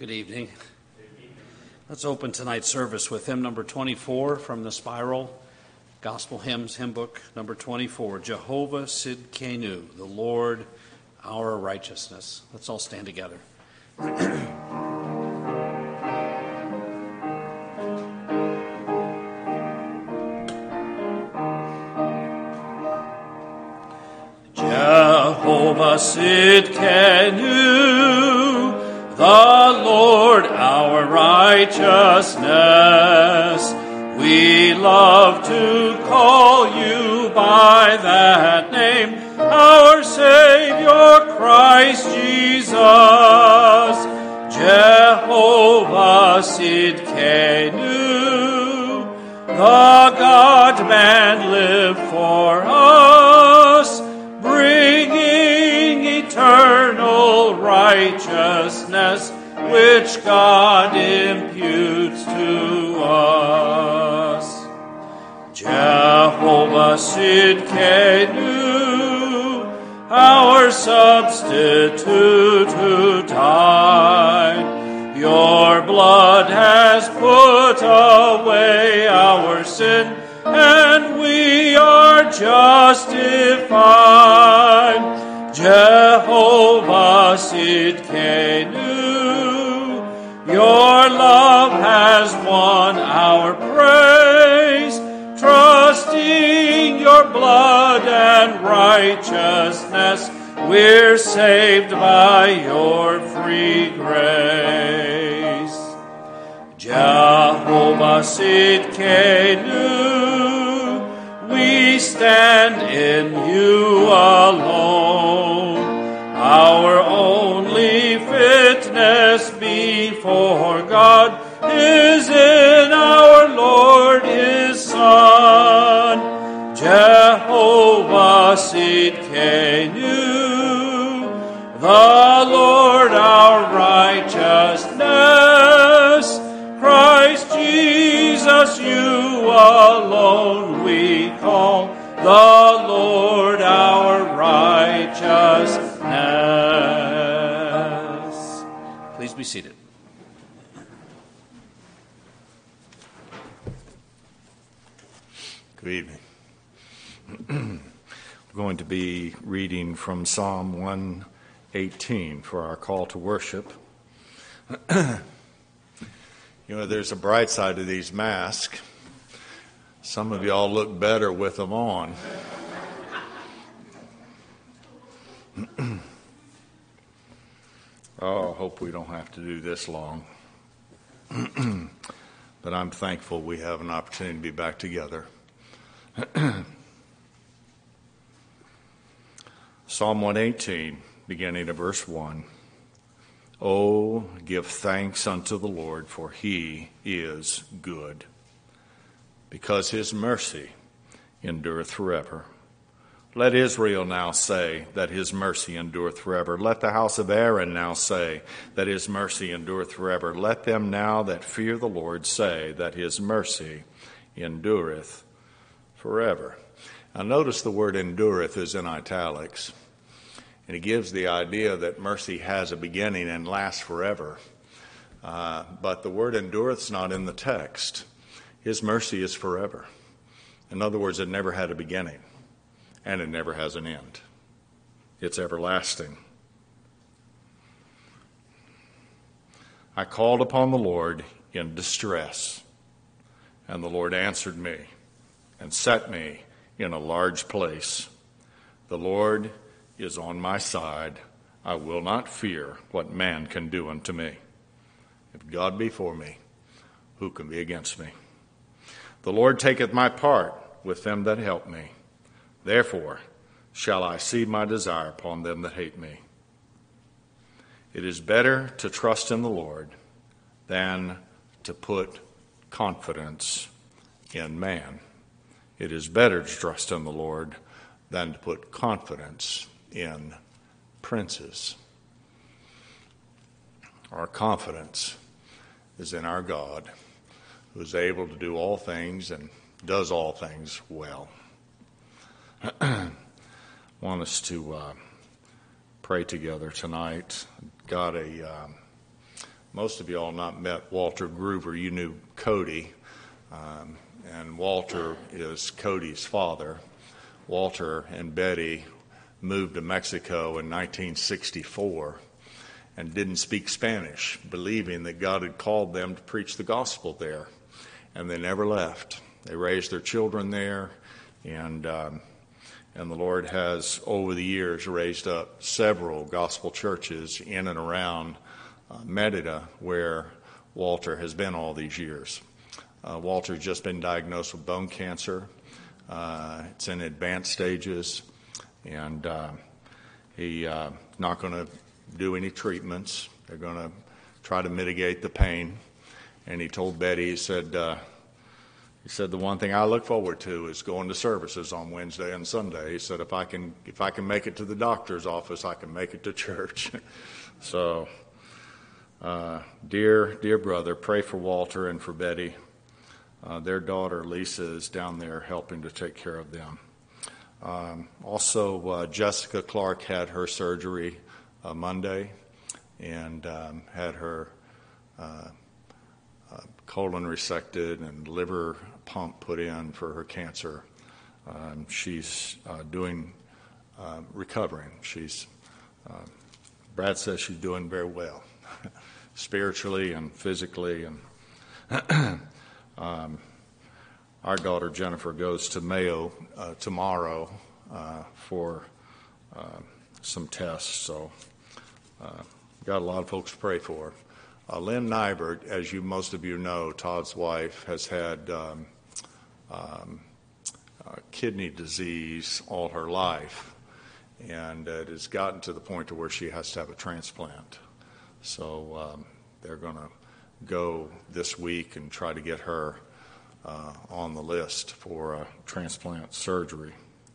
Good evening. Let's open tonight's service with hymn number 24 from the Spiral Gospel Hymns Hymn Book, number 24, Jehovah Sidkenu, the Lord our righteousness. Let's all stand together. Jehovah Sidkenu, the Lord our righteousness. We love to call you by that name, our Savior Christ Jesus. Jehovah Sidkenu, the God-man lived for us, bringing eternal righteousness, which God imputes to us. Jehovah Sidkenu, our substitute who died, your blood has put away our sin, and we are justified. Jehovah Sidkenu, your love has won our praise, trusting your blood and righteousness, we're saved by your free grace. Jehovah Sidkenu, we stand in you alone. Our only fitness before God is in our Lord his Son. Jehovah Sidkenu, the Lord our righteousness. Christ Jesus, you alone we call the Lord our righteousness. Please be seated. Good evening. We're going to be reading from Psalm 118 for our call to worship. You know, there's a bright side to these masks. Some of y'all look better with them on. Oh, I hope we don't have to do this long. But I'm thankful we have an opportunity to be back together. Psalm 118, beginning at verse 1. Oh, give thanks unto the Lord, for he is good, because his mercy endureth forever. Let Israel now say that his mercy endureth forever. Let the house of Aaron now say that his mercy endureth forever. Let them now that fear the Lord say that his mercy endureth forever. Now notice the word endureth is in italics. And it gives the idea that mercy has a beginning and lasts forever. But the word endureth is not in the text. His mercy is forever. In other words, it never had a beginning. And it never has an end. It's everlasting. I called upon the Lord in distress, and the Lord answered me and set me in a large place. The Lord is on my side. I will not fear what man can do unto me. If God be for me, who can be against me? The Lord taketh my part with them that help me. Therefore shall I see my desire upon them that hate me. It is better to trust in the Lord than to put confidence in man. It is better to trust in the Lord than to put confidence in princes. Our confidence is in our God, who is able to do all things and does all things well. I want us to pray together tonight. Got a most of you all not met Walter Groover. You knew Cody, and Walter is Cody's father. Walter and Betty moved to Mexico in 1964 and didn't speak Spanish, believing that God had called them to preach the gospel there, and they never left. They raised their children there, and the Lord has, over the years, raised up several gospel churches in and around Merida, where Walter has been all these years. Walter's just been diagnosed with bone cancer. It's in advanced stages, and he's not going to do any treatments. They're going to try to mitigate the pain. And he told Betty, he said, the one thing I look forward to is going to services on Wednesday and Sunday. He said, if I can make it to the doctor's office, I can make it to church. So, dear brother, pray for Walter and for Betty. Their daughter, Lisa, is down there helping to take care of them. Also, Jessica Clark had her surgery Monday and had her colon resected and liver pump put in for her cancer. She's recovering. Brad says she's doing very well, spiritually and physically. And our daughter Jennifer goes to Mayo tomorrow for some tests. So got a lot of folks to pray for. Lynn Nybert, as most of you know, Todd's wife, has had kidney disease all her life, and it has gotten to the point to where she has to have a transplant. So they're going to go this week and try to get her on the list for transplant surgery.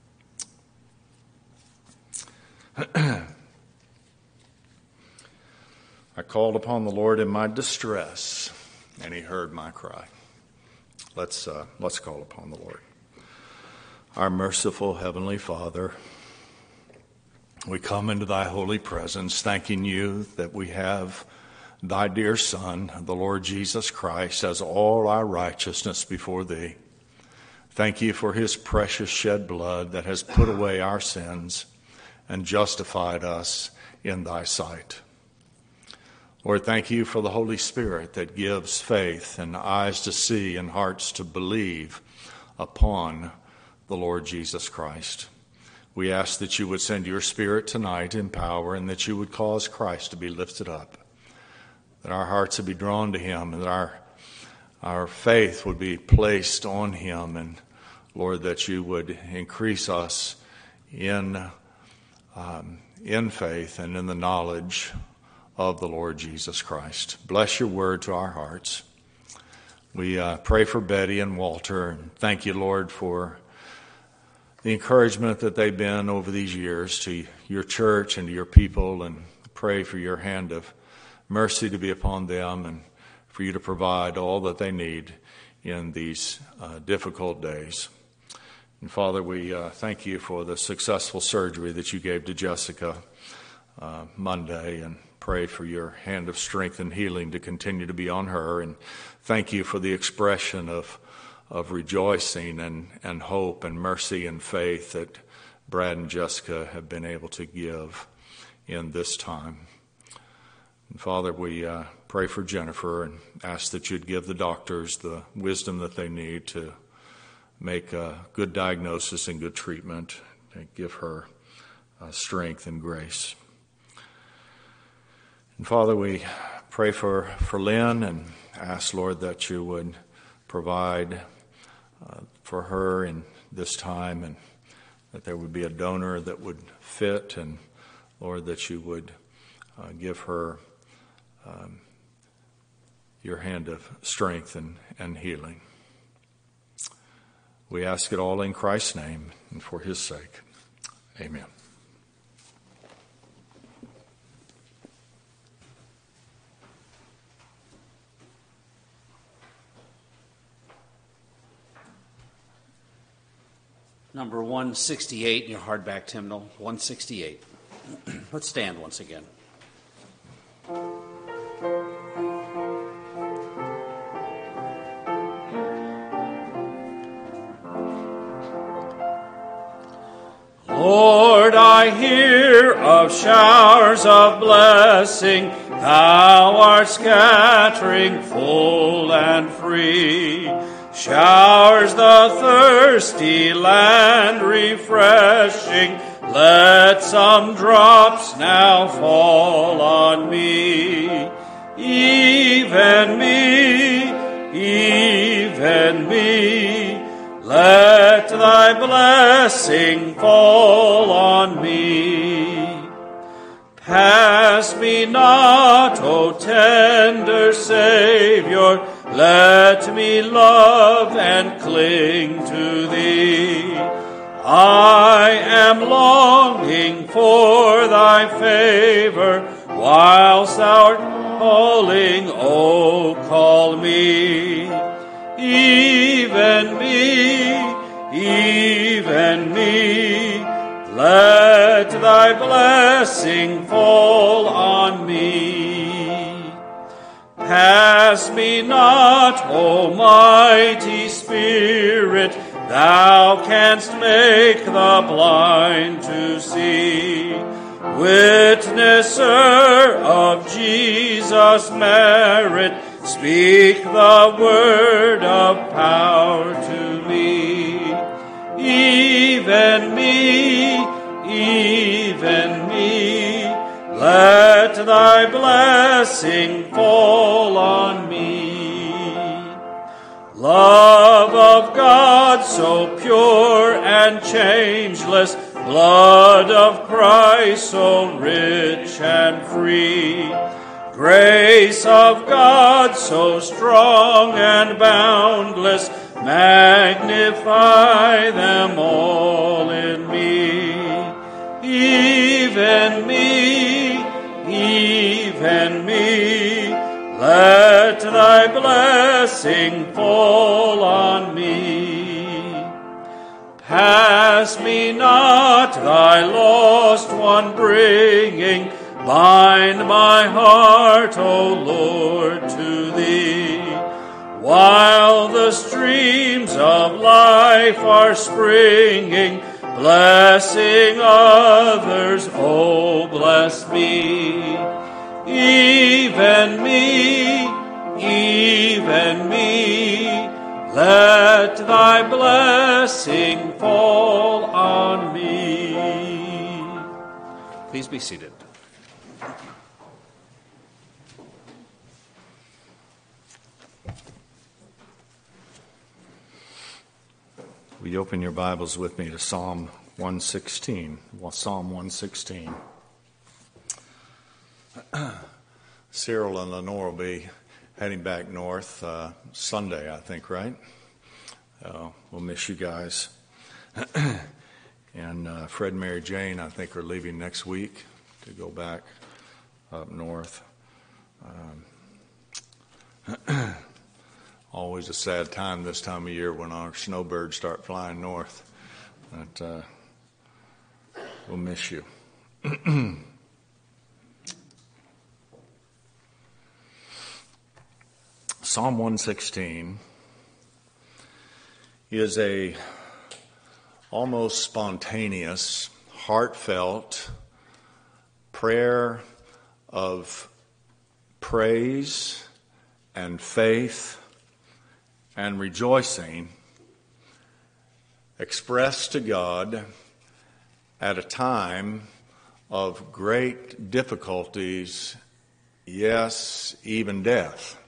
I called upon the Lord in my distress, and he heard my cry. Let's call upon the Lord. Our merciful Heavenly Father, we come into thy holy presence, thanking you that we have thy dear Son, the Lord Jesus Christ, as all our righteousness before thee. Thank you for his precious shed blood that has put away our sins and justified us in thy sight. Lord, thank you for the Holy Spirit that gives faith and eyes to see and hearts to believe upon the Lord Jesus Christ. We ask that you would send your Spirit tonight in power, and that you would cause Christ to be lifted up, that our hearts would be drawn to him, and that our faith would be placed on him, and Lord, that you would increase us in faith and in the knowledge of the Lord Jesus Christ. Bless your word to our hearts. We pray for Betty and Walter, and thank you, Lord, for the encouragement that they've been over these years to your church and to your people, and pray for your hand of mercy to be upon them and for you to provide all that they need in these difficult days. And Father, we thank you for the successful surgery that you gave to Jessica Monday, and pray for your hand of strength and healing to continue to be on her. And thank you for the expression of rejoicing and hope and mercy and faith that Brad and Jessica have been able to give in this time. And Father, we pray for Jennifer and ask that you'd give the doctors the wisdom that they need to make a good diagnosis and good treatment, and give her strength and grace. And Father, we pray for Lynn and ask, Lord, that you would provide for her in this time, and that there would be a donor that would fit, and Lord, that you would give her your hand of strength and healing. We ask it all in Christ's name and for his sake. Amen. Number 168 in your hardback hymnal, 168. Let's stand once again. Lord, I hear of showers of blessing, thou art scattering full and free. Showers the thirsty land refreshing, let some drops now fall on me. Even me, let thy blessing fall on me. Pass me not, O tender Savior, let me love and cling to thee. I am longing for thy favor, whilst thou art calling, O call me. Even me, let thy blessing fall on me. Pass me not, O mighty Spirit, thou canst make the blind to see. Witnesser of Jesus' merit, speak the word of power to me. Even me, let thy blessing fall on me. Love of God so pure and changeless, blood of Christ so rich and free, grace of God so strong and boundless, magnify them all in me. Even me, let thy blessing fall on me. Pass me not, thy lost one bringing, bind my heart, O Lord, to thee. While the streams of life are springing, blessing others, oh, bless me. Even me, let thy blessing fall on me. Please be seated. Will you open your Bibles with me to Psalm 116? Well, Psalm 116. Cyril and Lenore will be heading back north Sunday, I think, right? We'll miss you guys. And Fred and Mary Jane, I think, are leaving next week to go back up north. Always a sad time this time of year when our snowbirds start flying north. But we'll miss you. Psalm 116 is a almost spontaneous, heartfelt prayer of praise and faith and rejoicing expressed to God at a time of great difficulties, yes, even death.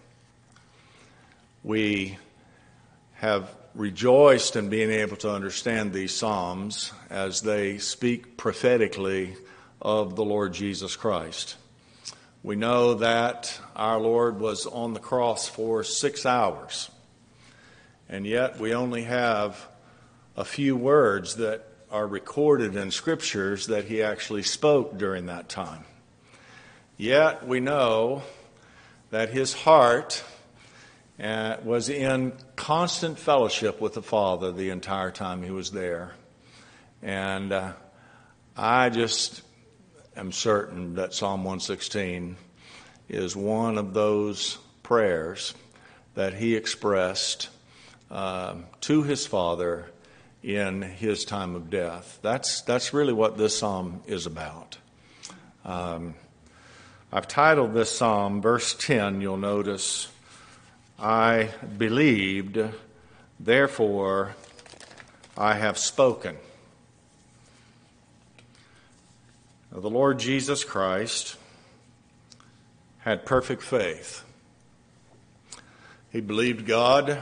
We have rejoiced in being able to understand these Psalms as they speak prophetically of the Lord Jesus Christ. We know that our Lord was on the cross for 6 hours, and yet we only have a few words that are recorded in Scriptures that he actually spoke during that time. Yet we know that his heart was in constant fellowship with the Father the entire time he was there. And I just am certain that Psalm 116 is one of those prayers that he expressed to his Father in his time of death. That's really what this psalm is about. I've titled this psalm, verse 10, you'll notice, I believed, therefore I have spoken. Now, the Lord Jesus Christ had perfect faith. He believed God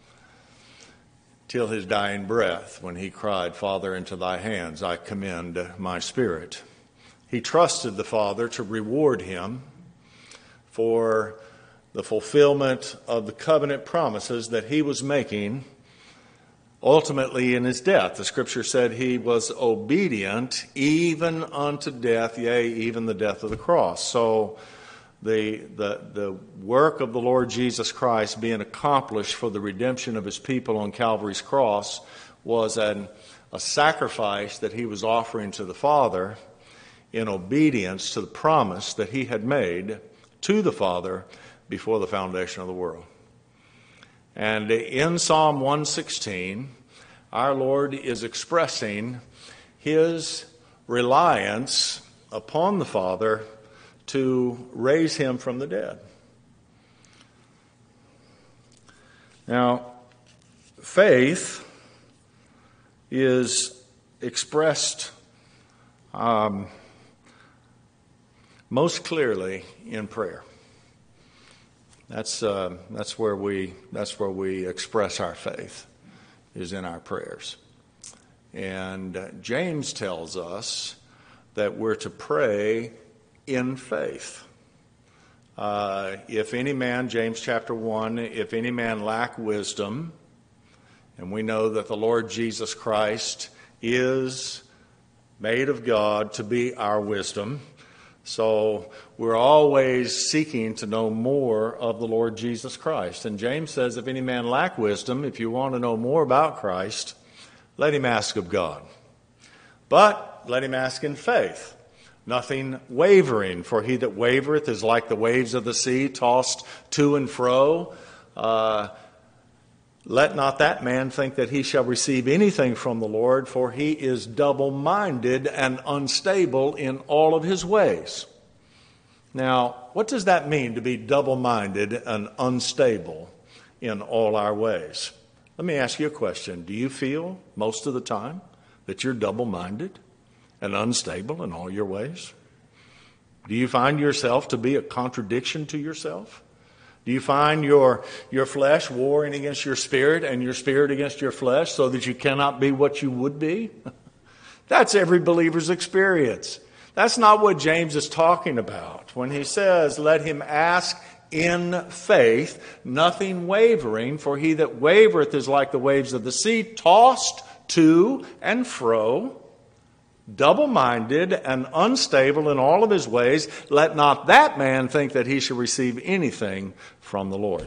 till his dying breath when he cried, Father, into thy hands I commend my spirit. He trusted the Father to reward him for the fulfillment of the covenant promises that he was making ultimately in his death. The Scripture said he was obedient even unto death, yea, even the death of the cross. So the work of the Lord Jesus Christ being accomplished for the redemption of his people on Calvary's cross was a sacrifice that he was offering to the Father in obedience to the promise that he had made to the Father before the foundation of the world. And in Psalm 116, our Lord is expressing his reliance upon the Father to raise him from the dead. Now, faith is expressed most clearly in prayer. That's where we express our faith, is in our prayers. And James tells us that we're to pray in faith. If any man, James chapter 1, if any man lack wisdom, and we know that the Lord Jesus Christ is made of God to be our wisdom, so we're always seeking to know more of the Lord Jesus Christ. And James says, if any man lack wisdom, if you want to know more about Christ, let him ask of God. But let him ask in faith, nothing wavering. For he that wavereth is like the waves of the sea, tossed to and fro. Let not that man think that he shall receive anything from the Lord, for he is double-minded and unstable in all of his ways. Now, what does that mean, to be double-minded and unstable in all our ways? Let me ask you a question. Do you feel most of the time that you're double-minded and unstable in all your ways? Do you find yourself to be a contradiction to yourself? Do you find your flesh warring against your spirit and your spirit against your flesh so that you cannot be what you would be? That's every believer's experience. That's not what James is talking about when he says, let him ask in faith, nothing wavering, for he that wavereth is like the waves of the sea, tossed to and fro, double-minded and unstable in all of his ways. Let not that man think that he shall receive anything from the Lord.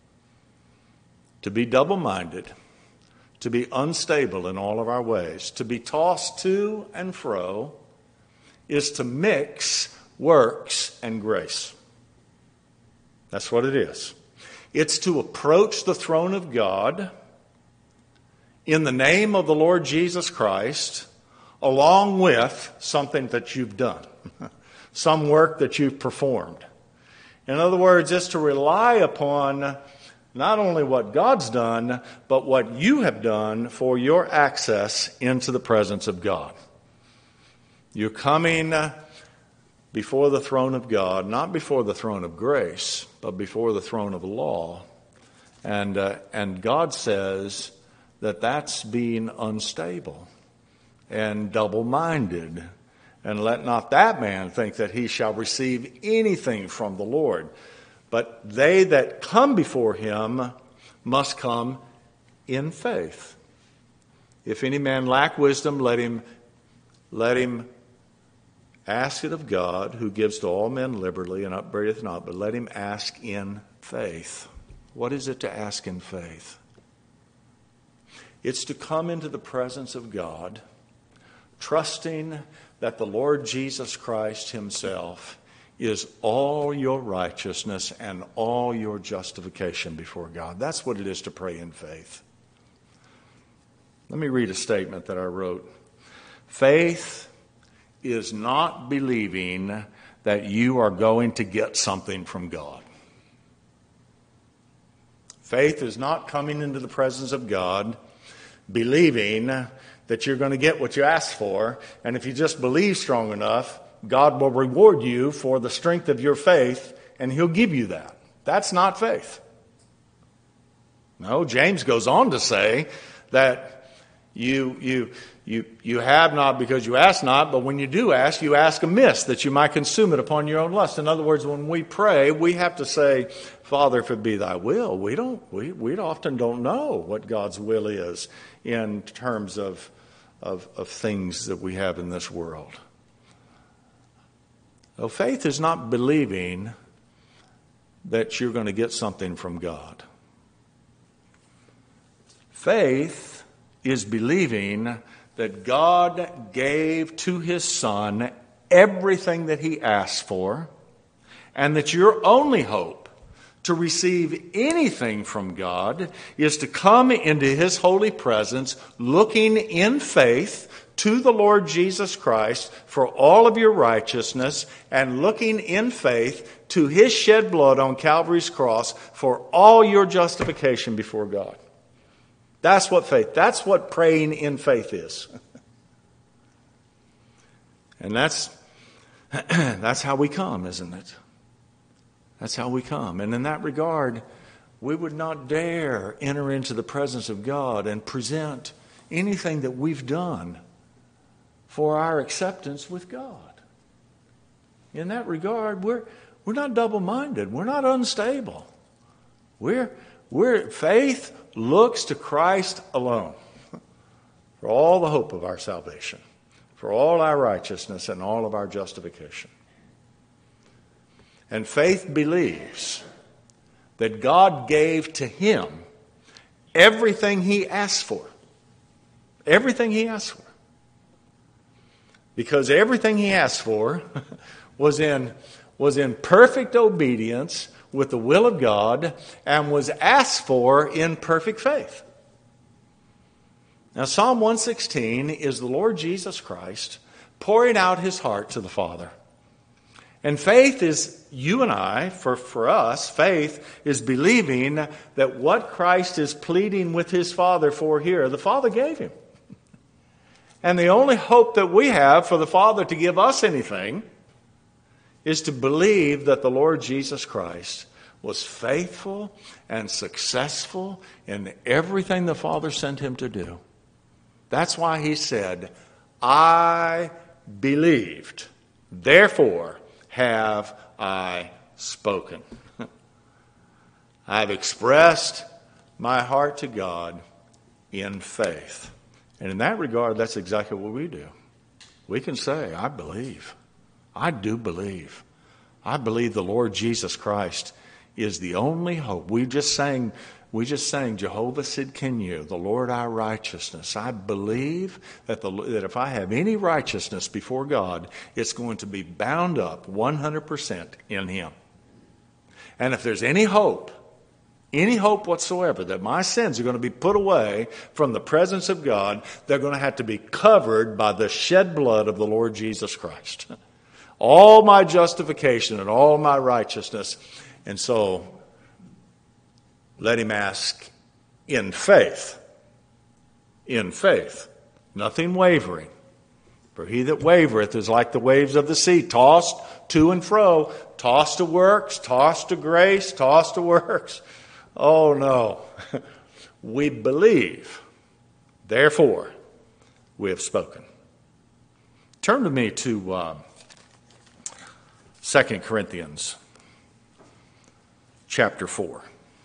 To be double-minded, to be unstable in all of our ways, to be tossed to and fro, is to mix works and grace. That's what it is. It's to approach the throne of God in the name of the Lord Jesus Christ, along with something that you've done, some work that you've performed. In other words, it's to rely upon not only what God's done, but what you have done for your access into the presence of God. You're coming before the throne of God, not before the throne of grace, but before the throne of law. And God says that that's being unstable and double-minded. And let not that man think that he shall receive anything from the Lord. But they that come before him must come in faith. If any man lack wisdom, let him ask it of God, who gives to all men liberally and upbraideth not, but let him ask in faith. What is it to ask in faith? It's to come into the presence of God, trusting that the Lord Jesus Christ himself is all your righteousness and all your justification before God. That's what it is to pray in faith. Let me read a statement that I wrote. Faith is not believing that you are going to get something from God. Faith is not coming into the presence of God believing that you're going to get what you ask for, and if you just believe strong enough, God will reward you for the strength of your faith, and He'll give you that. That's not faith. No, James goes on to say that you have not because you ask not, but when you ask amiss, that you might consume it upon your own lust. In other words, when we pray, we have to say, Father, if it be thy will. We often don't know what God's will is in terms of things that we have in this world. So faith is not believing that you're going to get something from God. Faith is believing that God gave to His Son everything that He asked for, and that your only hope to receive anything from God is to come into His holy presence looking in faith to the Lord Jesus Christ for all of your righteousness, and looking in faith to His shed blood on Calvary's cross for all your justification before God. That's what faith, that's what praying in faith is. And that's how we come, isn't it? That's how we come. And in that regard, we would not dare enter into the presence of God and present anything that we've done for our acceptance with God. In that regard, we're not double-minded. We're not unstable. Faith looks to Christ alone for all the hope of our salvation, for all our righteousness and all of our justification. And faith believes that God gave to him everything he asked for. Everything he asked for. Because everything he asked for was in perfect obedience with the will of God, and was asked for in perfect faith. Now, Psalm 116 is the Lord Jesus Christ pouring out His heart to the Father. And faith is, you and I, for us, faith is believing that what Christ is pleading with His Father for here, the Father gave Him. And the only hope that we have for the Father to give us anything is to believe that the Lord Jesus Christ was faithful and successful in everything the Father sent Him to do. That's why He said, I believed, therefore have I spoken. I've expressed my heart to God in faith. And in that regard, that's exactly what we do. We can say, I believe. I do believe. I believe the Lord Jesus Christ is the only hope. We just sang Jehovah Sidkenu, the Lord our righteousness. I believe that if I have any righteousness before God, it's going to be bound up 100% in Him. And if there's any hope whatsoever that my sins are going to be put away from the presence of God, they're going to have to be covered by the shed blood of the Lord Jesus Christ. All my justification and all my righteousness. And so, let him ask in faith. In faith. Nothing wavering. For he that wavereth is like the waves of the sea, tossed to and fro, tossed to works, tossed to grace, tossed to works. Oh no. We believe. Therefore, we have spoken. Turn to me to 2 Corinthians chapter 4.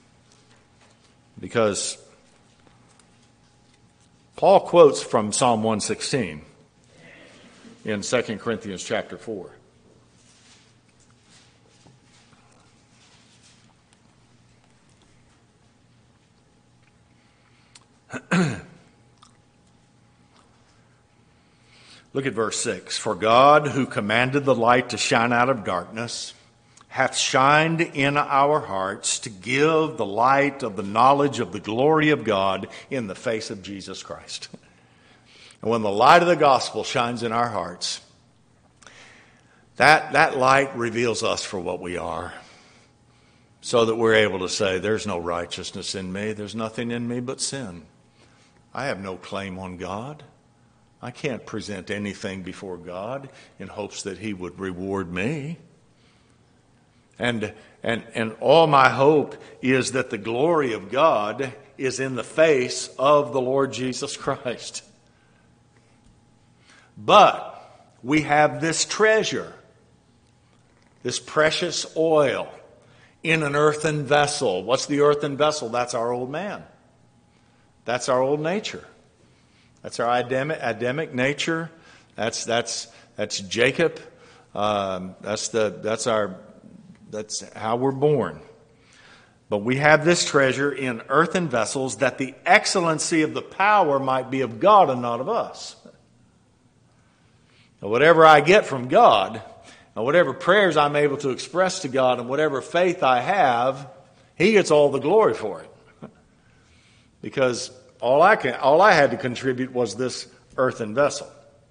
Because Paul quotes from Psalm 116 in 2 Corinthians chapter 4. Look at verse 6. For God, who commanded the light to shine out of darkness, hath shined in our hearts to give the light of the knowledge of the glory of God in the face of Jesus Christ. And when the light of the gospel shines in our hearts, that light reveals us for what we are, so that we're able to say, there's no righteousness in me, there's nothing in me but sin. I have no claim on God. I can't present anything before God in hopes that He would reward me. And all my hope is that the glory of God is in the face of the Lord Jesus Christ. But we have this treasure, this precious oil, in an earthen vessel. What's the earthen vessel? That's our old man. That's our old nature. That's our Adamic nature. That's Jacob. That's how we're born. But we have this treasure in earthen vessels, that the excellency of the power might be of God and not of us. Now, whatever I get from God, and whatever prayers I'm able to express to God, and whatever faith I have, He gets all the glory for it. Because all I had to contribute was this earthen vessel.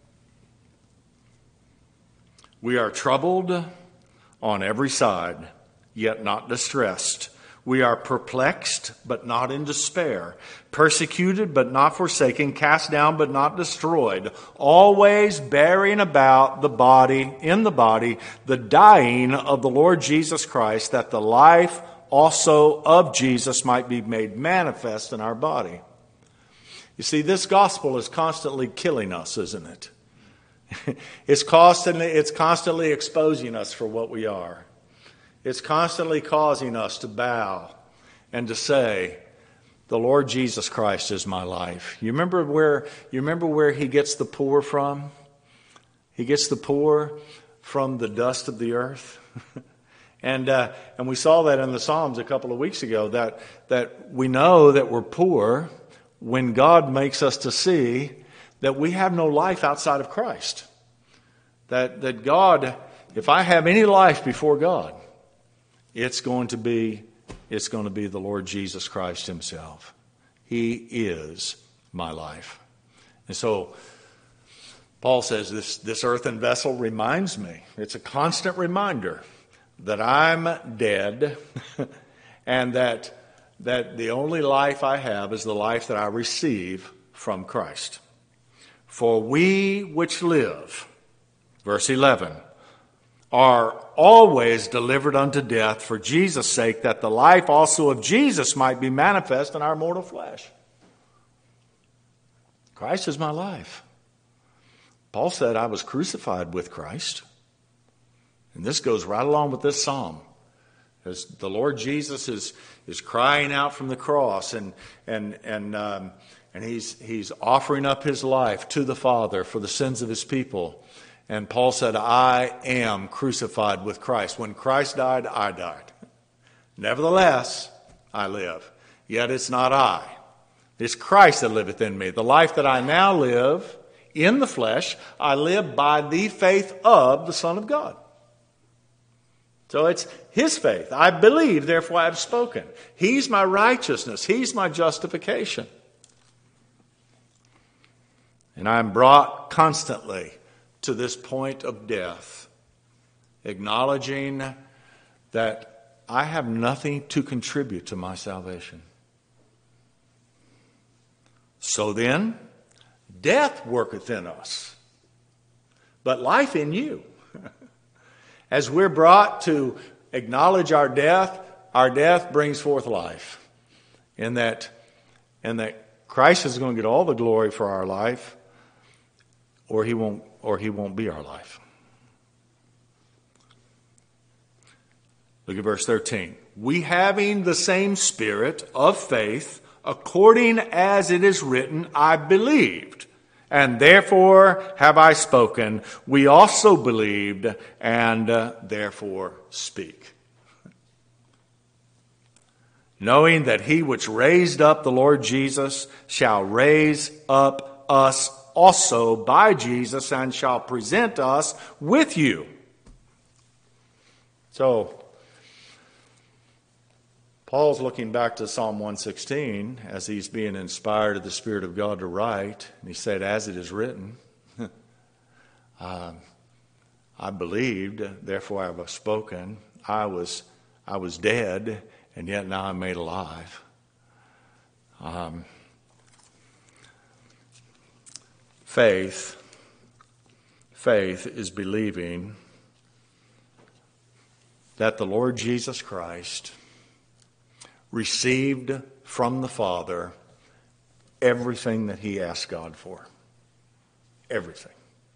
We are troubled on every side, yet not distressed. We are perplexed, but not in despair. Persecuted, but not forsaken. Cast down, but not destroyed. Always bearing about in the body, the dying of the Lord Jesus Christ, that the life also of Jesus might be made manifest in our body. You see, this gospel is constantly killing us, isn't it? It's constantly exposing us for what we are. It's constantly causing us to bow and to say, the Lord Jesus Christ is my life. You remember where He gets the poor from? He gets the poor from the dust of the earth. And we saw that in the Psalms a couple of weeks ago, that we know that we're poor when God makes us to see that we have no life outside of Christ. That God, if I have any life before God, it's going to be the Lord Jesus Christ Himself. He is my life. And so Paul says this earthen vessel reminds me, it's a constant reminder that I'm dead and that the only life I have is the life that I receive from Christ. For we which live, verse 11, are always delivered unto death for Jesus' sake, that the life also of Jesus might be manifest in our mortal flesh. Christ is my life. Paul said, I was crucified with Christ. And this goes right along with this psalm. As the Lord Jesus is crying out from the cross and he's offering up His life to the Father for the sins of His people. And Paul said, I am crucified with Christ. When Christ died, I died. Nevertheless, I live. Yet it's not I. It's Christ that liveth in me. The life that I now live in the flesh, I live by the faith of the Son of God. So it's His faith. I believe, therefore I have spoken. He's my righteousness. He's my justification. And I'm brought constantly to this point of death, acknowledging that I have nothing to contribute to my salvation. So then, death worketh in us, but life in you. As we're brought to acknowledge our death brings forth life. And that Christ is going to get all the glory for our life, or He won't be our life. Look at verse 13. We having the same spirit of faith, according as it is written, I believed, and therefore have I spoken. We also believed, and therefore speak. Knowing that He which raised up the Lord Jesus shall raise up us also by Jesus, and shall present us with you. So Paul's looking back to Psalm 116 as he's being inspired of the Spirit of God to write. And he said, as it is written, I believed, therefore I have spoken. I was dead, and yet now I'm made alive. Faith is believing that the Lord Jesus Christ received from the Father everything that he asked God for. Everything.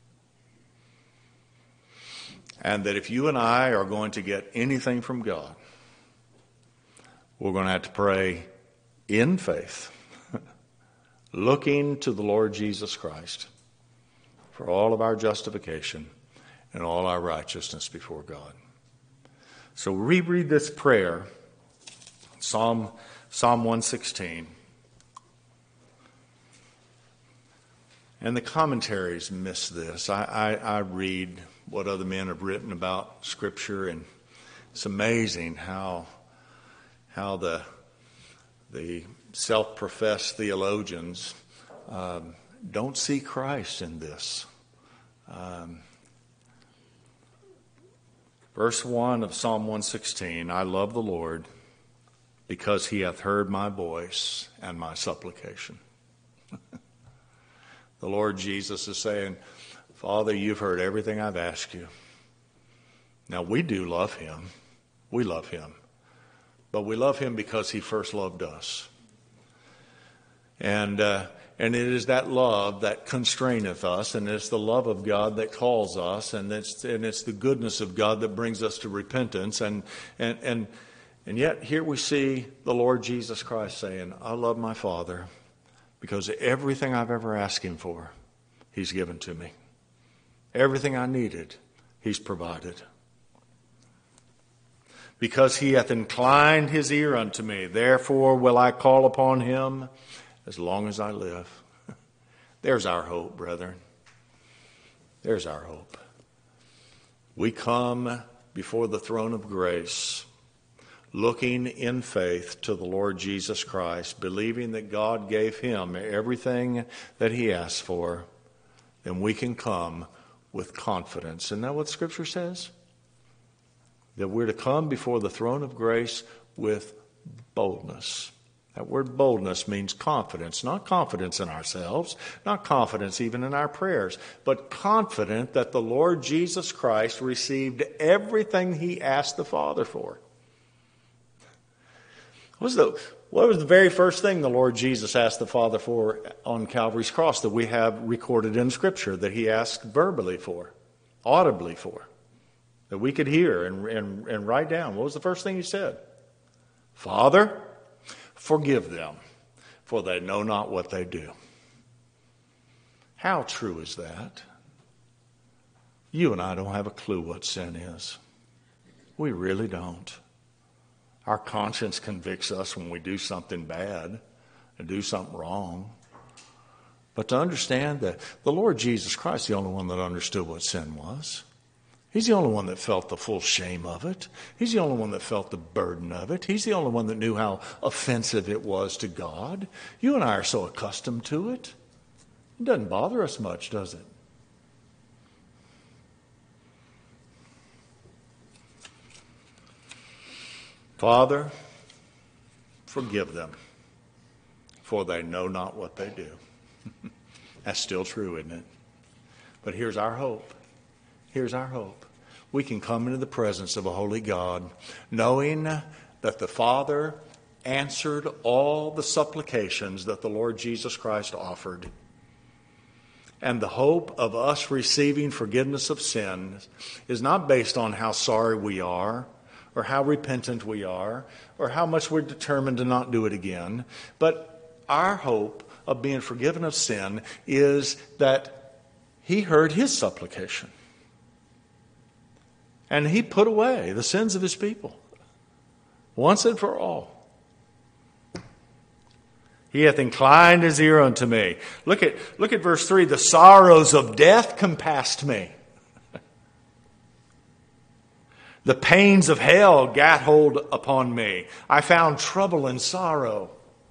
And that if you and I are going to get anything from God, we're going to have to pray in faith, looking to the Lord Jesus Christ for all of our justification and all our righteousness before God. So reread this prayer, Psalm 116. And the commentaries miss this. I read what other men have written about Scripture, and it's amazing how the self-professed theologians don't see Christ in this. Verse 1 of Psalm 116, I love the Lord because he hath heard my voice and my supplication. The Lord Jesus is saying, Father, you've heard everything I've asked you. Now, we do love him. We love him. But we love him because he first loved us. And it is that love that constraineth us, and it's the love of God that calls us, and it's the goodness of God that brings us to repentance. And yet here we see the Lord Jesus Christ saying, I love my Father because everything I've ever asked him for, he's given to me. Everything I needed, he's provided. Because he hath inclined his ear unto me, therefore will I call upon him as long as I live. There's our hope, brethren. There's our hope. We come before the throne of grace, looking in faith to the Lord Jesus Christ, believing that God gave him everything that he asked for, then we can come with confidence. Isn't that what Scripture says? That we're to come before the throne of grace with boldness. That word boldness means confidence, not confidence in ourselves, not confidence even in our prayers, but confident that the Lord Jesus Christ received everything he asked the Father for. What was the very first thing the Lord Jesus asked the Father for on Calvary's cross that we have recorded in Scripture, that he asked verbally for, audibly for, that we could hear and write down? What was the first thing he said? Father, forgive them, for they know not what they do. How true is that? You and I don't have a clue what sin is. We really don't. Our conscience convicts us when we do something bad and do something wrong. But to understand that the Lord Jesus Christ is the only one that understood what sin was. He's the only one that felt the full shame of it. He's the only one that felt the burden of it. He's the only one that knew how offensive it was to God. You and I are so accustomed to it. It doesn't bother us much, does it? Father, forgive them, for they know not what they do. That's still true, isn't it? But here's our hope. Here's our hope. We can come into the presence of a holy God, knowing that the Father answered all the supplications that the Lord Jesus Christ offered. And the hope of us receiving forgiveness of sins is not based on how sorry we are, or how repentant we are, or how much we're determined to not do it again. But our hope of being forgiven of sin is that he heard his supplication. And he put away the sins of his people, once and for all. He hath inclined his ear unto me. Look at verse 3. The sorrows of death compassed me. The pains of hell gat hold upon me. I found trouble and sorrow.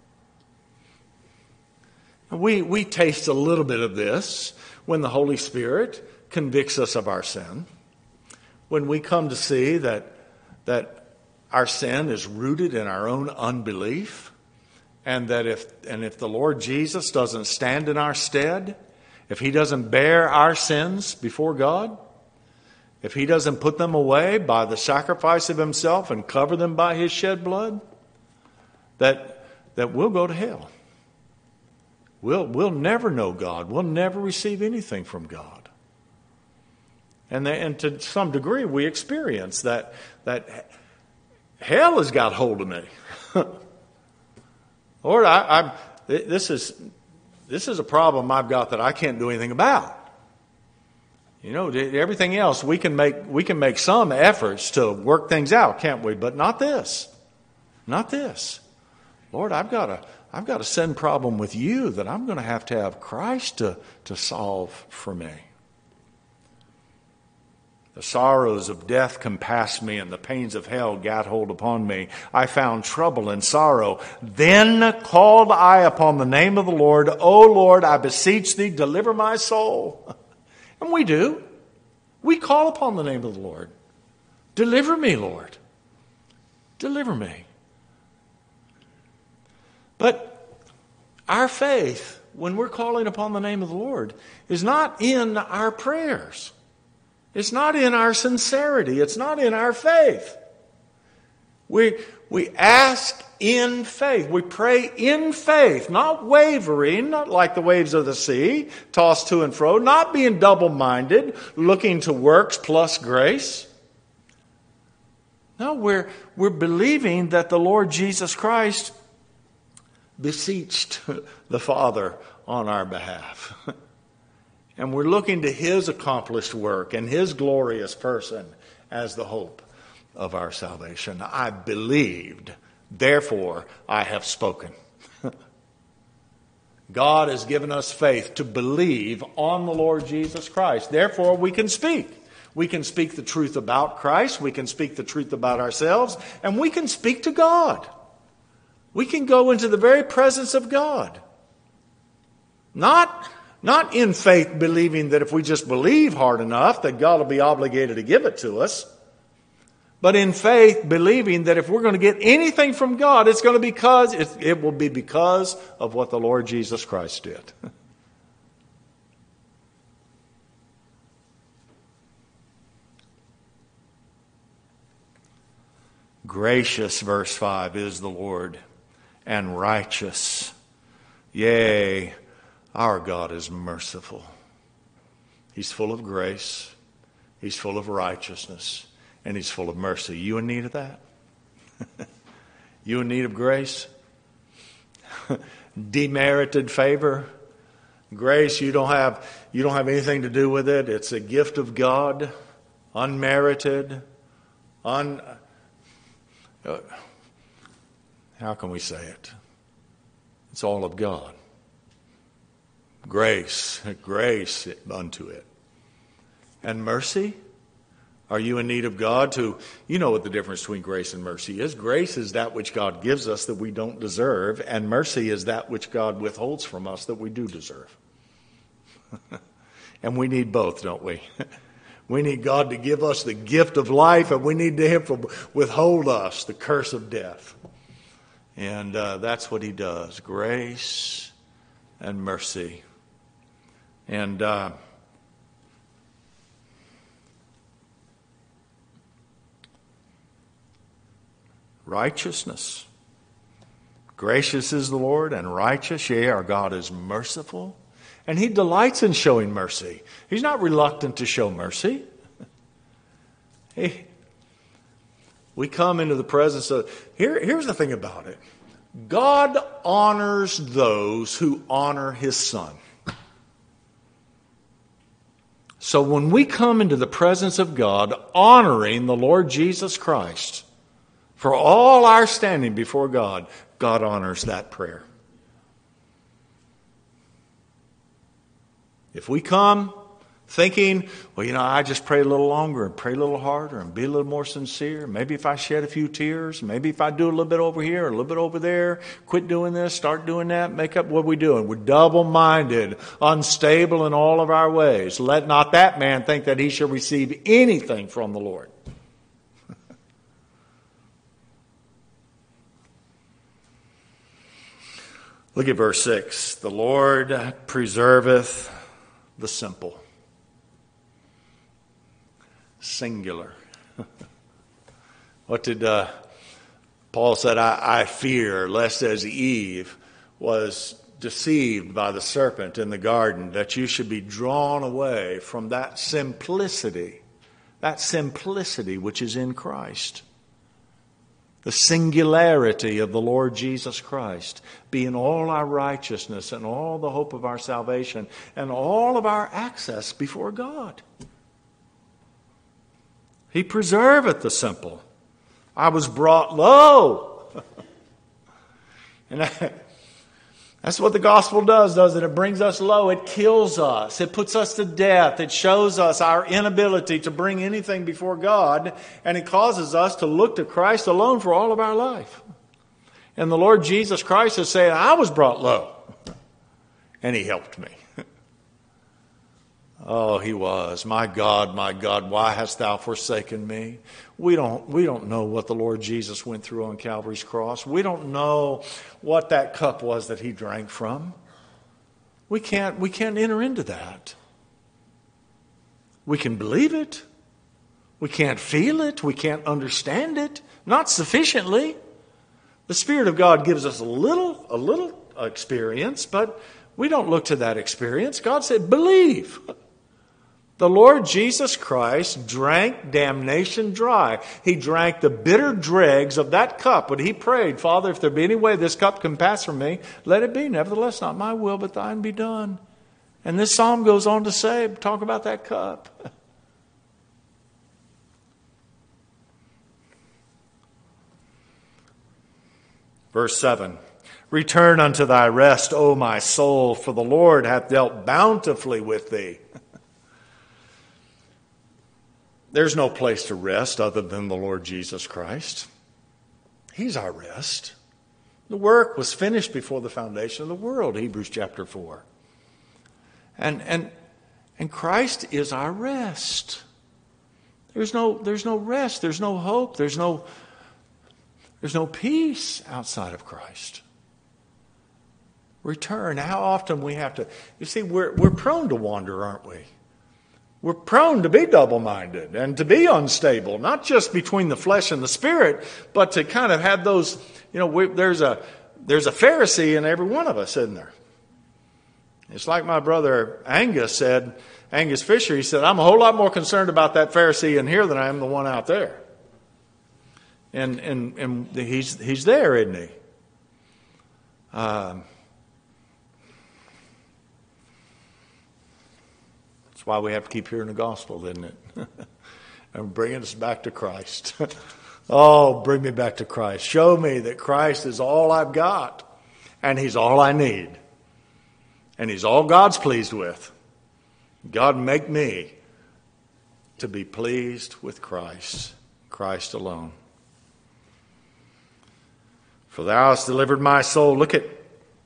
We taste a little bit of this when the Holy Spirit convicts us of our sin. When we come to see that our sin is rooted in our own unbelief, and that if the Lord Jesus doesn't stand in our stead, if he doesn't bear our sins before God, if he doesn't put them away by the sacrifice of himself and cover them by his shed blood, that we'll go to hell. We'll never know God. We'll never receive anything from God. And to some degree, we experience that hell has got hold of me. Lord, this is a problem I've got that I can't do anything about. You know, everything else we can make some efforts to work things out, can't we? But not this. Not this. Lord, I've got a sin problem with you that I'm going to have Christ to solve for me. The sorrows of death compassed me, and the pains of hell gat hold upon me. I found trouble and sorrow. Then called I upon the name of the Lord. O Lord, I beseech thee, deliver my soul. And we do. We call upon the name of the Lord. Deliver me, Lord. Deliver me. But our faith, when we're calling upon the name of the Lord, is not in our prayers. It's not in our sincerity. It's not in our faith. We ask in faith. We pray in faith, not wavering, not like the waves of the sea, tossed to and fro, not being double-minded, looking to works plus grace. No, we're believing that the Lord Jesus Christ beseeched the Father on our behalf. And we're looking to his accomplished work and his glorious person as the hope of our salvation. I believed, therefore I have spoken. God has given us faith to believe on the Lord Jesus Christ. Therefore we can speak. We can speak the truth about Christ. We can speak the truth about ourselves. And we can speak to God. We can go into the very presence of God. Not in faith believing that if we just believe hard enough that God will be obligated to give it to us. But in faith believing that if we're going to get anything from God, it will be because of what the Lord Jesus Christ did. Gracious, verse 5, is the Lord, and righteous. Yea, our God is merciful. He's full of grace. He's full of righteousness. And he's full of mercy. You in need of that? You in need of grace? Demerited favor? Grace, you don't have anything to do with it. It's a gift of God. Unmerited. How can we say it? It's all of God. Grace unto it. And mercy? Are you in need of God you know what the difference between grace and mercy is. Grace is that which God gives us that we don't deserve, and mercy is that which God withholds from us that we do deserve. And we need both, don't we? We need God to give us the gift of life, and we need Him to withhold us the curse of death. And that's what He does. Grace and mercy. And righteousness. Gracious is the Lord and righteous. Yea, our God is merciful. And He delights in showing mercy. He's not reluctant to show mercy. We come into the presence of... Here's the thing about it. God honors those who honor His Son. So when we come into the presence of God, honoring the Lord Jesus Christ, for all our standing before God, God honors that prayer. If we come Thinking, well, I just pray a little longer and pray a little harder and be a little more sincere. Maybe if I shed a few tears, maybe if I do a little bit over here, a little bit over there, quit doing this, start doing that, make up what are we doing? We're double-minded, unstable in all of our ways. Let not that man think that he shall receive anything from the Lord. Look at verse 6. The Lord preserveth the simple. Singular. What did Paul said? I fear lest as Eve was deceived by the serpent in the garden, that you should be drawn away from that simplicity which is in Christ. The singularity of the Lord Jesus Christ, being all our righteousness and all the hope of our salvation and all of our access before God. He preserveth the simple. I was brought low. And that's what the gospel does, doesn't it? It brings us low. It kills us. It puts us to death. It shows us our inability to bring anything before God. And it causes us to look to Christ alone for all of our life. And the Lord Jesus Christ is saying, I was brought low. And He helped me. Oh, He was. My God, why hast thou forsaken me? We don't know what the Lord Jesus went through on Calvary's cross. We don't know what that cup was that He drank from. We can't enter into that. We can believe it. We can't feel it. We can't understand it. Not sufficiently. The Spirit of God gives us a little experience, but we don't look to that experience. God said, believe. The Lord Jesus Christ drank damnation dry. He drank the bitter dregs of that cup when He prayed, Father, if there be any way this cup can pass from me, let it be. Nevertheless, not my will, but thine be done. And this psalm goes on to talk about that cup. Verse 7. Return unto thy rest, O my soul, for the Lord hath dealt bountifully with thee. There's no place to rest other than the Lord Jesus Christ. He's our rest. The work was finished before the foundation of the world, Hebrews chapter 4. And Christ is our rest. There's no rest, there's no hope, there's no peace outside of Christ. Return. How often we have to... You see, we're prone to wander, aren't we? We're prone to be double-minded and to be unstable, not just between the flesh and the spirit, but to kind of have those, there's a Pharisee in every one of us, isn't there? It's like my brother Angus said, Angus Fisher, he said, I'm a whole lot more concerned about that Pharisee in here than I am the one out there. And he's there, isn't he? That's why we have to keep hearing the gospel, isn't it? And bringing us back to Christ. Oh, bring me back to Christ. Show me that Christ is all I've got, and He's all I need. And He's all God's pleased with. God, make me to be pleased with Christ, Christ alone. For thou hast delivered my soul. Look at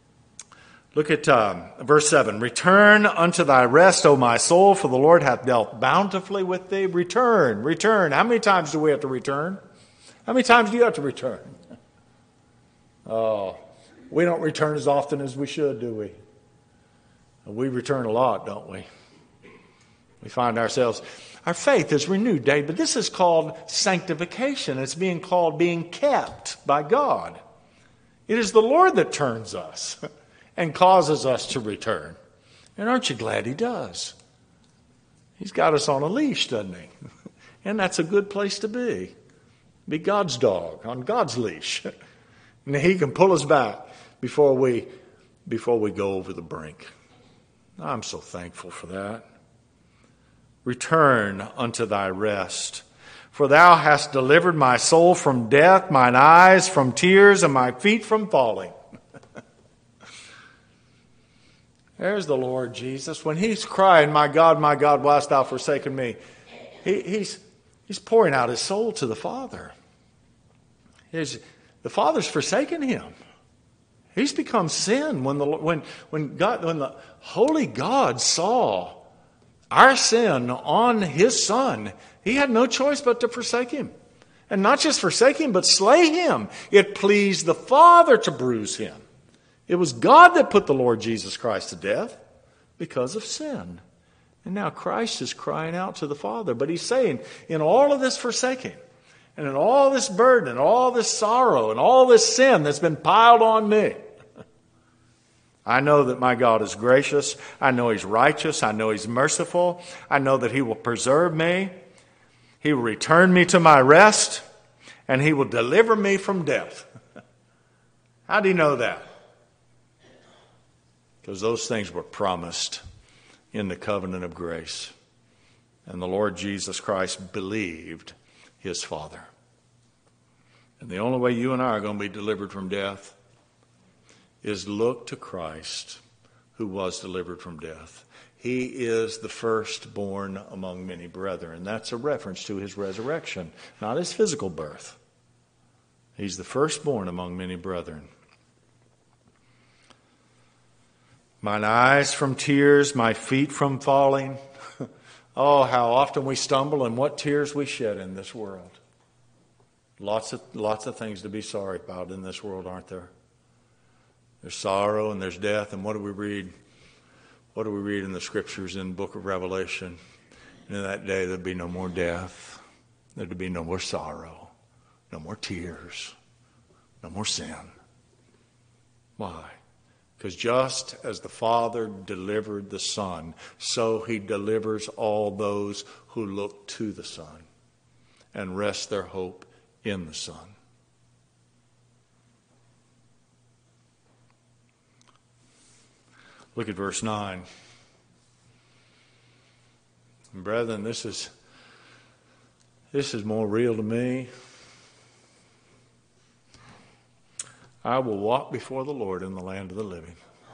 verse 7. Return unto thy rest, O my soul, for the Lord hath dealt bountifully with thee. Return. How many times do we have to return? How many times do you have to return? Oh, we don't return as often as we should, do we? We return a lot, don't we? We find ourselves... Our faith is renewed day, but this is called sanctification. It's being called being kept by God. It is the Lord that turns us and causes us to return. And aren't you glad He does? He's got us on a leash, doesn't He? And that's a good place to be. Be God's dog, on God's leash. And He can pull us back before we go over the brink. I'm so thankful for that. Return unto thy rest. For thou hast delivered my soul from death, mine eyes from tears, and my feet from falling. There's the Lord Jesus. When he's crying, my God, why hast thou forsaken me? He's pouring out his soul to the Father. The Father's forsaken him. He's become sin. When the holy God saw our sin on his Son, he had no choice but to forsake him. And not just forsake him, but slay him. It pleased the Father to bruise him. It was God that put the Lord Jesus Christ to death because of sin. And now Christ is crying out to the Father. But he's saying, in all of this forsaking, and in all this burden, and all this sorrow, and all this sin that's been piled on me, I know that my God is gracious. I know he's righteous. I know he's merciful. I know that he will preserve me. He will return me to my rest. And he will deliver me from death. How do you know that? Because those things were promised in the covenant of grace. And the Lord Jesus Christ believed his Father. And the only way you and I are going to be delivered from death is look to Christ, who was delivered from death. He is the firstborn among many brethren. That's a reference to his resurrection, not his physical birth. He's the firstborn among many brethren. Mine eyes from tears, my feet from falling. Oh, how often we stumble and what tears we shed in this world. Lots of things to be sorry about in this world, aren't there? There's sorrow and there's death. And what do we read? What do we read in the Scriptures in the book of Revelation? And in that day there'd be no more death. There'd be no more sorrow. No more tears. No more sin. Why? Because just as the Father delivered the Son, so he delivers all those who look to the Son and rest their hope in the Son. Look at verse 9. Brethren, this is more real to me. I will walk before the Lord in the land of the living.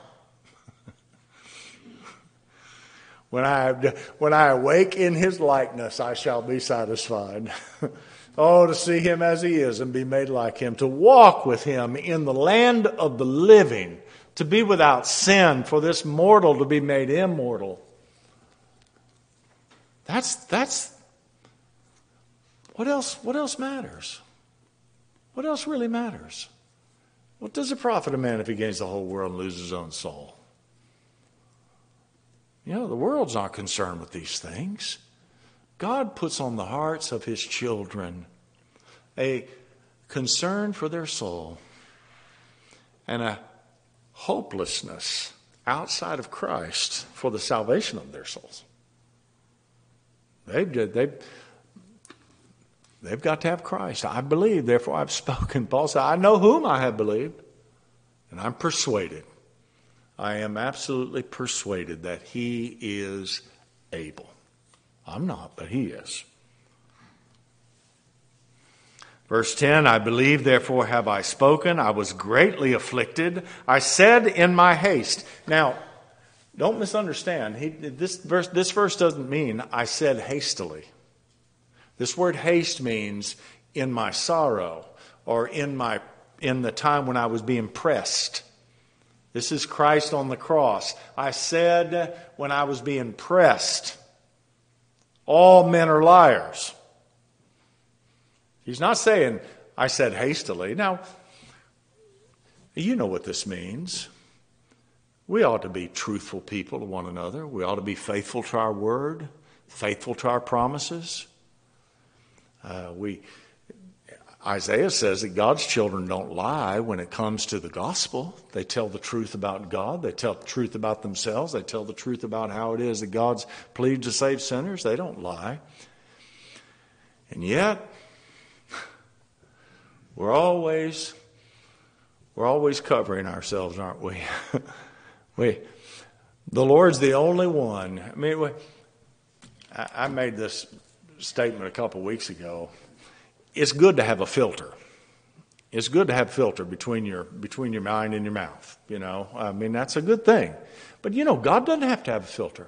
When I awake in his likeness, I shall be satisfied. Oh, to see him as he is and be made like him, to walk with him in the land of the living, to be without sin, for this mortal to be made immortal. That's what else matters? What else really matters? What does it profit a man if he gains the whole world and loses his own soul? You know, the world's not concerned with these things. God puts on the hearts of his children a concern for their soul and a hopelessness outside of Christ for the salvation of their souls. They've got to have Christ. I believe, therefore I've spoken. Paul said, I know whom I have believed, and I'm persuaded. I am absolutely persuaded that he is able. I'm not, but he is. Verse 10, I believe, therefore have I spoken. I was greatly afflicted. I said in my haste. Now, don't misunderstand. This verse doesn't mean I said hastily. This word haste means in my sorrow or in the time when I was being pressed. This is Christ on the cross. I said when I was being pressed, all men are liars. He's not saying I said hastily. Now, you know what this means. We ought to be truthful people to one another. We ought to be faithful to our word, faithful to our promises. Isaiah says that God's children don't lie when it comes to the gospel. They tell the truth about God. They tell the truth about themselves. They tell the truth about how it is that God's pleased to save sinners. They don't lie. And yet, we're always covering ourselves, aren't we? The Lord's the only one. I mean, I made this statement a couple weeks ago. It's good to have a filter It's good to have filter between your mind and your mouth. I mean, that's a good thing. But God doesn't have to have a filter.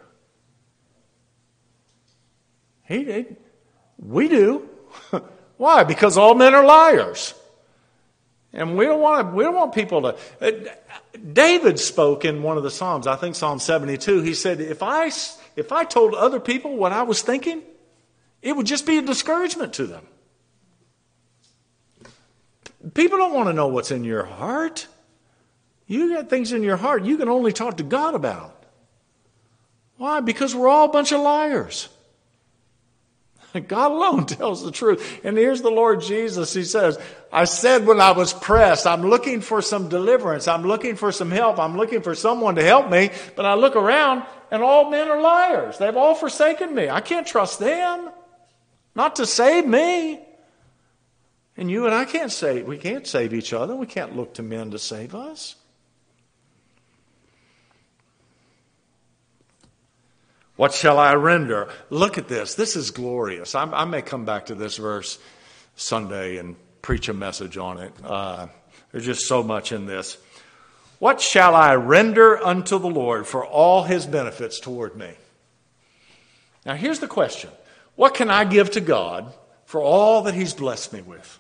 We do. Why? Because all men are liars. And we don't want people to. David spoke in one of the Psalms, I think Psalm 72. He said, if I told other people what I was thinking, it would just be a discouragement to them. People don't want to know what's in your heart. You got things in your heart you can only talk to God about. Why? Because we're all a bunch of liars. God alone tells the truth. And here's the Lord Jesus. He says, I said when I was pressed, I'm looking for some deliverance. I'm looking for some help. I'm looking for someone to help me. But I look around and all men are liars. They've all forsaken me. I can't trust them. Not to save me. And you and I we can't save each other. We can't look to men to save us. What shall I render? Look at this. This is glorious. I may come back to this verse Sunday and preach a message on it. There's just so much in this. What shall I render unto the Lord for all his benefits toward me? Now here's the question. What can I give to God for all that he's blessed me with?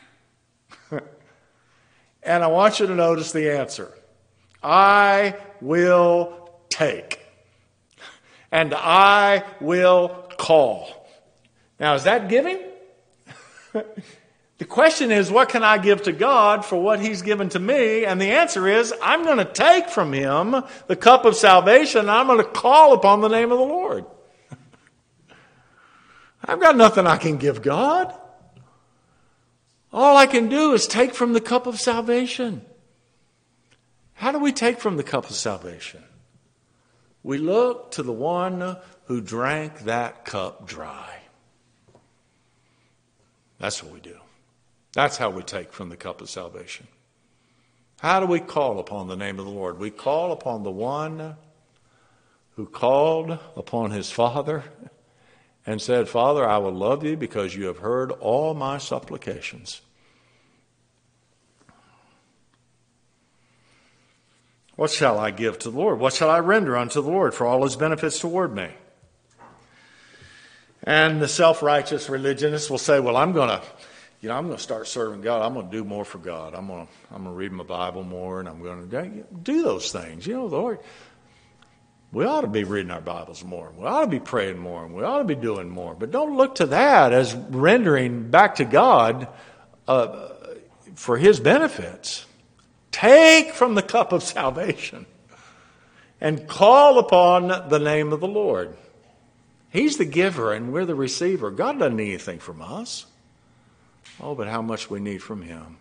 And I want you to notice the answer. I will take. And I will call. Now, is that giving? The question is, what can I give to God for what he's given to me? And the answer is, I'm going to take from him the cup of salvation, and I'm going to call upon the name of the Lord. I've got nothing I can give God. All I can do is take from the cup of salvation. How do we take from the cup of salvation? We look to the one who drank that cup dry. That's what we do. That's how we take from the cup of salvation. How do we call upon the name of the Lord? We call upon the one who called upon his Father and said, Father, I will love you because you have heard all my supplications. What shall I give to the Lord? What shall I render unto the Lord for all his benefits toward me? And the self-righteous religionists will say, well, I'm going to start serving God. I'm going to do more for God. I'm going to read my Bible more, and I'm going to do those things. Lord, we ought to be reading our Bibles more. We ought to be praying more. And we ought to be doing more. But don't look to that as rendering back to God for his benefits. Take from the cup of salvation and call upon the name of the Lord. He's the giver and we're the receiver. God doesn't need anything from us. Oh, but how much we need from him.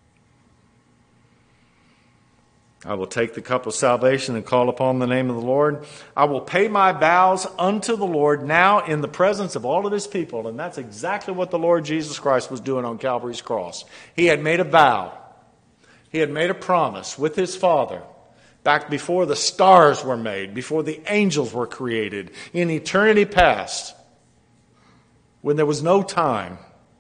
I will take the cup of salvation and call upon the name of the Lord. I will pay my vows unto the Lord now in the presence of all of his people. And that's exactly what the Lord Jesus Christ was doing on Calvary's cross. He had made a vow. He had made a promise with his Father back before the stars were made, before the angels were created, in eternity past, when there was no time.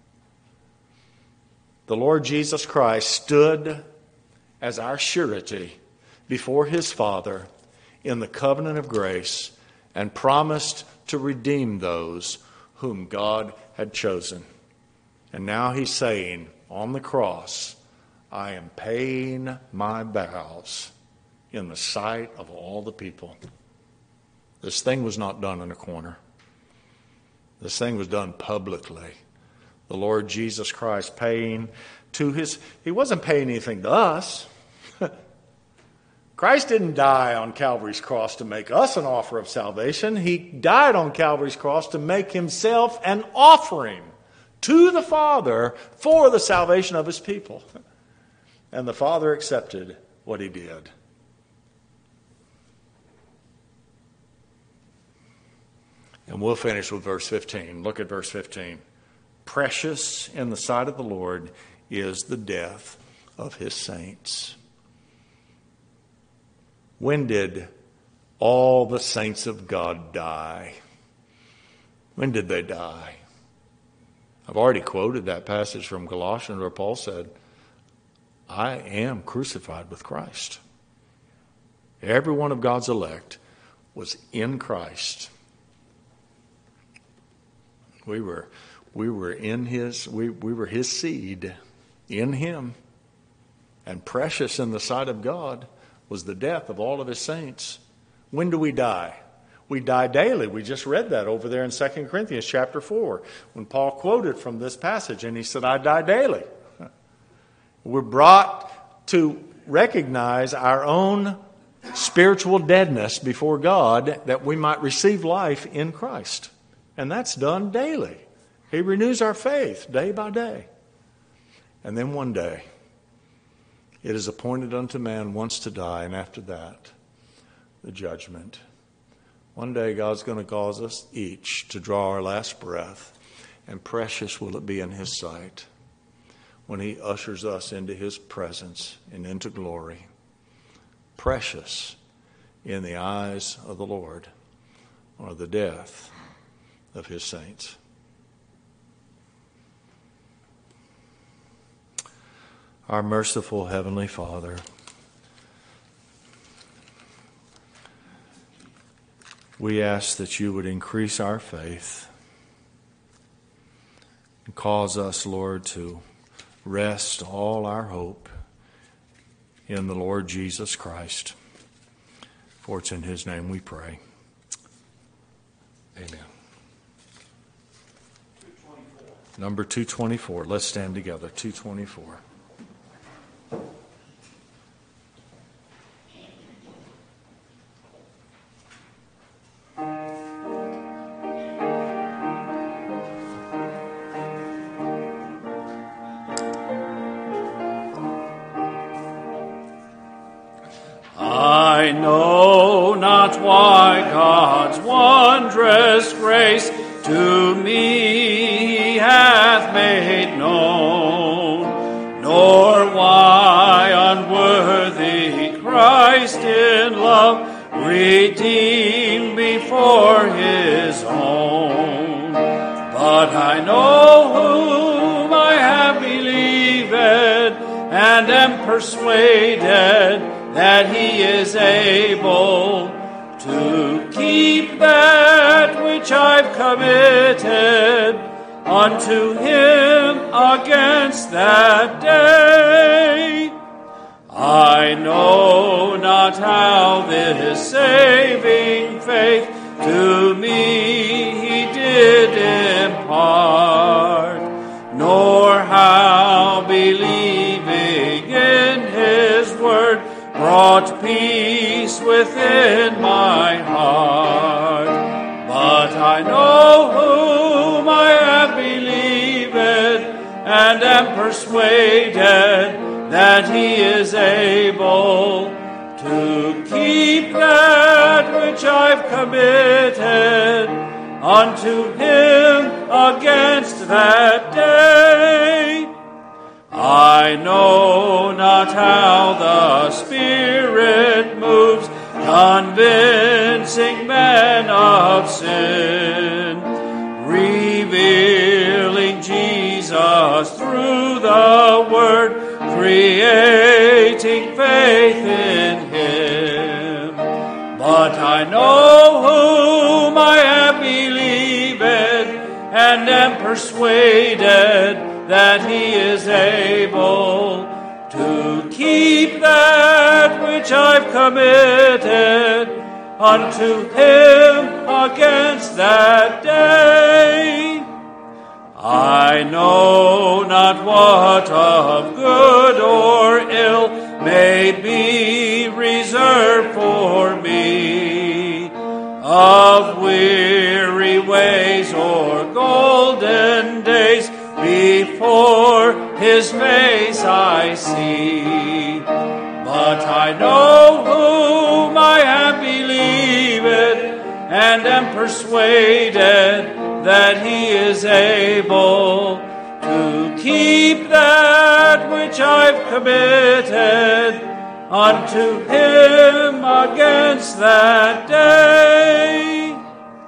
The Lord Jesus Christ stood as our surety before his Father in the covenant of grace and promised to redeem those whom God had chosen. And now he's saying on the cross, I am paying my vows in the sight of all the people. This thing was not done in a corner. This thing was done publicly. The Lord Jesus Christ paying to he wasn't paying anything to us. Christ didn't die on Calvary's cross to make us an offer of salvation. He died on Calvary's cross to make himself an offering to the Father for the salvation of his people. And the Father accepted what he did. And we'll finish with verse 15. Look at verse 15. Precious in the sight of the Lord is the death of his saints. When did all the saints of God die? When did they die? I've already quoted that passage from Colossians where Paul said, I am crucified with Christ. Every one of God's elect was in Christ. We were in his seed, in him. And precious in the sight of God was the death of all of his saints. When do we die? We die daily. We just read that over there in 2 Corinthians chapter 4 when Paul quoted from this passage and he said, I die daily. We're brought to recognize our own spiritual deadness before God that we might receive life in Christ. And that's done daily. He renews our faith day by day. And then one day, it is appointed unto man once to die, and after that, the judgment. One day God's going to cause us each to draw our last breath, and precious will it be in his sight when he ushers us into his presence and into glory. Precious in the eyes of the Lord are the death of his saints. Our merciful Heavenly Father, we ask that you would increase our faith and cause us, Lord, to rest all our hope in the Lord Jesus Christ. For it's in his name we pray. Amen. Number 224. Let's stand together. 224. I know not why God's wondrous grace to me he hath made known, nor why unworthy Christ in love redeemed me for his own. But I know whom I have believed, and am persuaded that he is able to keep that which I've committed unto him against that day. I know not how this saving faith to me he did impart, nor how believing in his word brought peace within my heart. But I know whom I have believed, and am persuaded that he is able to keep that which I've committed unto him against that day. I know not how the Spirit moves, convincing men of sin, revealing Jesus through the Word, creating faith in him. But I know whom I have believed, and am persuaded that he is able to keep that which I've committed unto him against that day. I know not what of good or ill may be reserved for me, of weary ways or golden days before his face I see. But I know whom I have believed, and am persuaded that he is able to keep that which I've committed unto him against that day.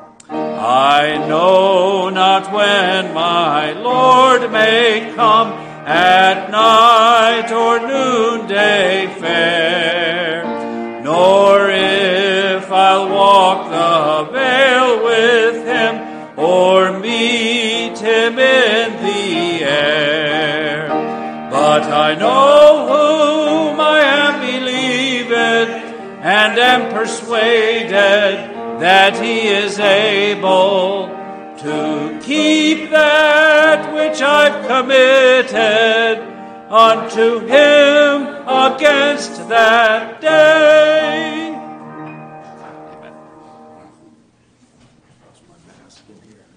I know not when my Lord may come, at night or noonday fair, nor if I'll walk the vale with him, or meet him in the air. But I know whom I am believed, and am persuaded that he is able to keep that which I've committed unto him against that day. Amen.